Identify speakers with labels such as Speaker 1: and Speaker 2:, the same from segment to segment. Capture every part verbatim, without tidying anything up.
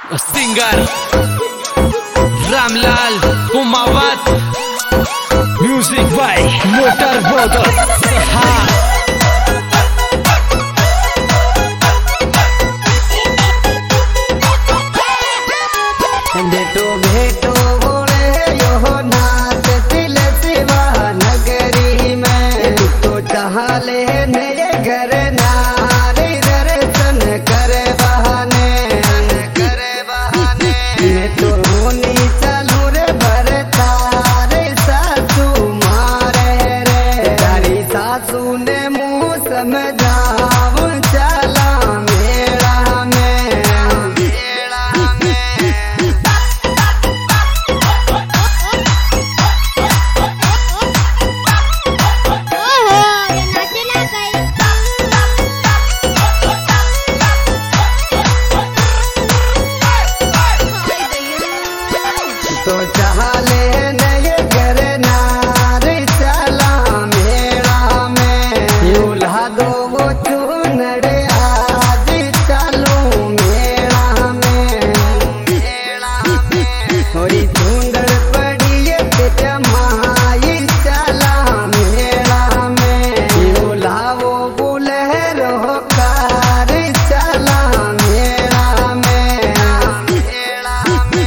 Speaker 1: Singer Ramlal Kumawat, music by Motor Brothers.
Speaker 2: भेटो भेटो बोले यो नाच दिल शिवा नगरी में, तो चाहले मेरे घर नारी दर्शन करे बहाने करे बहाने। मैं तो होनी चलू रे भरता रे सासू मारे रे, तारी सासू ने मुँह समझाऊ चला मेला में मेला में। तो चाहले नए घर नारी चला मेला में, यूल्हा दो वो चूनड़े आज चलो मेला में मेला में। थोड़ी चूंदड़ पड़ी जमाई चला मेला में, यूल्हा वो बुलहरो कार चला मेला में मेला में।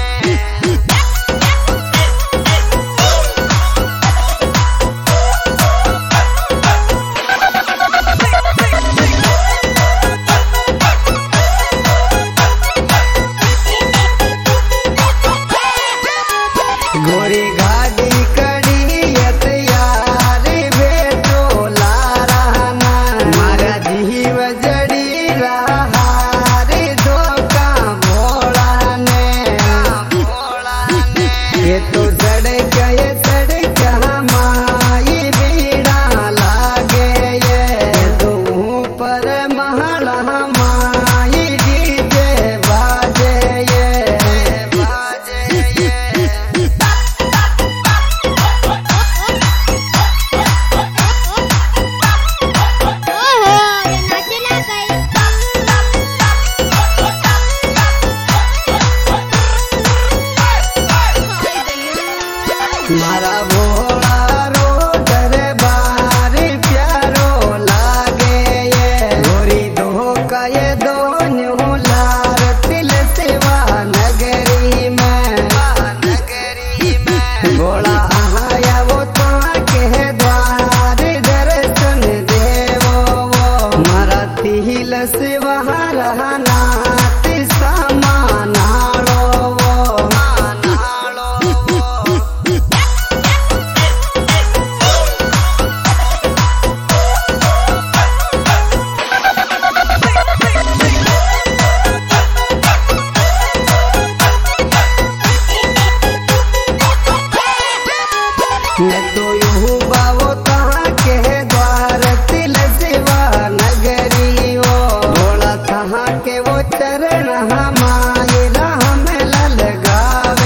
Speaker 2: गोरी गाड़ी कड़ी तैयारी बेटो लाराना, मारा जीव जड़ी रहा रे धोखा भोला ने भोला ने। ये तो सड़क ये सड़क माई बीड़ा लागे, ये तो ऊपर महला माई डीजे बाजे ये बाजे ये। मारा भोला रो दरबार प्यारो लागे ये, गोरी धोखा ये दोनों लार तिल सेवा नगरी में नगरी में। भोला आया वो ताके द्वार दर्शन देवो वो, मारा तिल सेवा रहना समानालो वो मानालो वो। मैं तो यूँ बावो तहाँ के द्वार तिल शिवा नगरी वो, भोला तहाँ के वो चरण हमारे राम ललगावे।